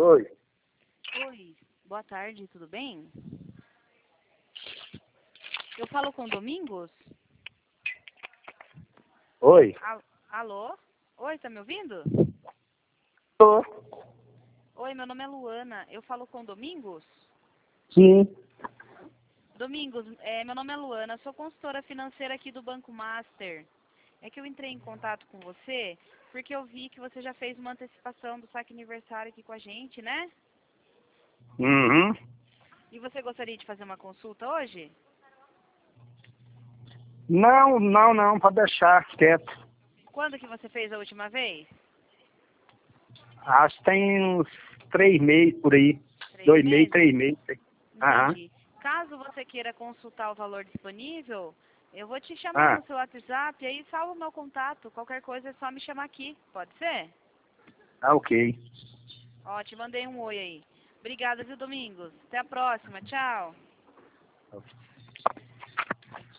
Oi. Oi, boa tarde, tudo bem? Eu falo com Domingos? Oi. Alô? Oi, tá me ouvindo? Tô. Oi, meu nome é Luana, eu falo com Domingos? Sim. Domingos, meu nome é Luana, sou consultora financeira aqui do Banco Master. É que eu entrei em contato com você porque eu vi que você já fez uma antecipação do saque aniversário aqui com a gente, né? Uhum. E você gostaria de fazer uma consulta hoje? Não, pode deixar quieto. Quando que você fez a última vez? Acho que tem uns 3 meses por aí. 3 2 meses, meses? 3 meses. Aham. Entendi. Caso você queira consultar o valor disponível, eu vou te chamar Ah, no seu WhatsApp e aí salva o meu contato. Qualquer coisa é só me chamar aqui. Pode ser? tá ok. Ó, te mandei um oi aí. Obrigada, viu, Domingos? Até a próxima. Tchau.